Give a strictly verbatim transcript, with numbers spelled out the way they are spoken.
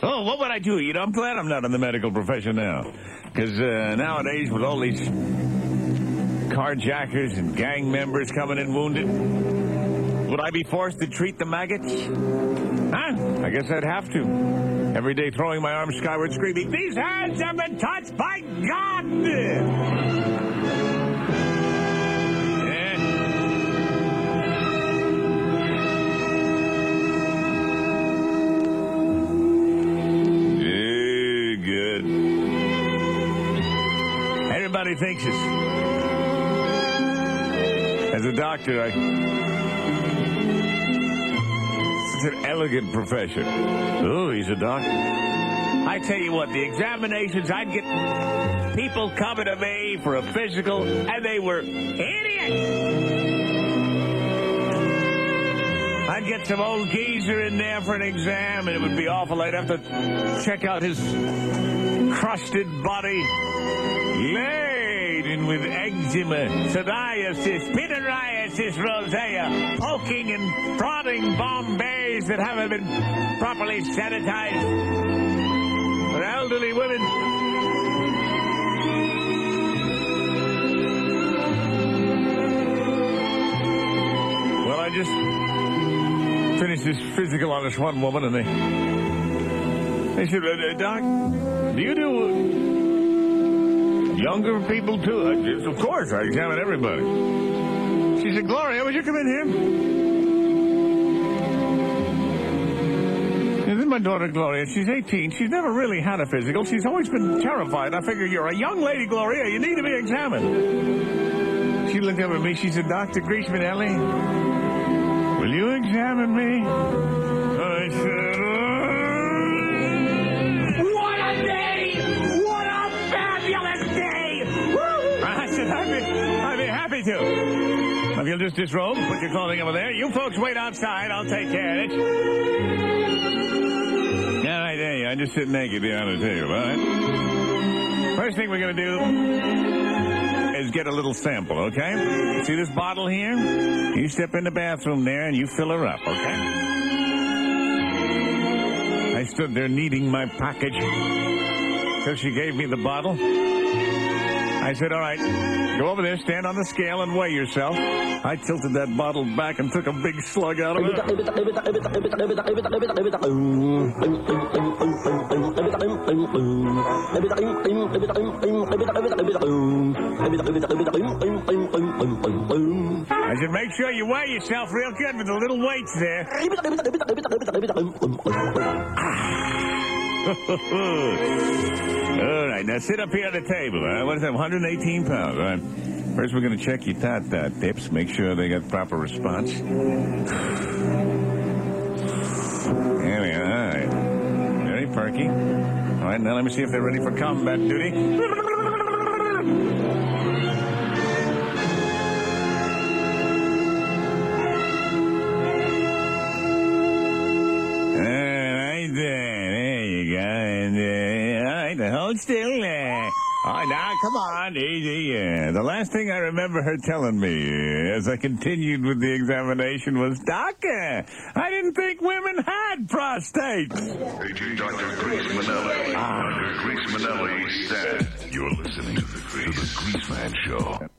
Oh, what would I do? You know, I'm glad I'm not in the medical profession now. Because uh, nowadays, with all these carjackers and gang members coming in wounded, would I be forced to treat the maggots? Huh? I guess I'd have to. Every day throwing my arms skyward screaming, these hands have been touched by God! Everybody thinks it's... As a doctor, I... It's an elegant profession. Oh, he's a doctor. I tell you what, the examinations, I'd get people coming to me for a physical, and they were idiots. I'd get some old geezer in there for an exam, and it would be awful. I'd have to check out his crusted body. Laden with eczema, psoriasis, pityriasis rosea, poking and prodding Bombays that haven't been properly sanitized. For elderly women. Well, I just finished this physical on this one woman, and they, they said, uh, Doc, do you do... younger people, too? I, of course, I examine everybody. She said, Gloria, would you come in here? This is my daughter, Gloria. She's eighteen. She's never really had a physical. She's always been terrified. I figure you're a young lady, Gloria. You need to be examined. She looked up at me. She said, Doctor Griezmanelli, will you examine me? I said, happy to. If you'll just disrobe, put your clothing over there. You folks wait outside. I'll take care of it. All right, there you are. Just sit naked behind the table, all right? First thing we're going to do is get a little sample, okay? See this bottle here? You step in the bathroom there and you fill her up, okay? I stood there needing my package. So she gave me the bottle. I said, all right, go over there, stand on the scale, and weigh yourself. I tilted that bottle back and took a big slug out of it. I said, make sure you weigh yourself real good with the little weights there. All right, now sit up here at the table. All right? What is that, one hundred eighteen pounds? All right. First, we're going to check your ta-ta tips, make sure they got proper response. There we are. All right. Very perky. All right, now let me see if they're ready for combat duty. Hold still there. Oh, now, come on, easy. Yeah. The last thing I remember her telling me uh, as I continued with the examination was, Doctor, I didn't think women had prostates. Agent Doctor Grease Manelli. Ah. Doctor Grease Manelli said, you're listening to the Grease, to the Grease Man Show.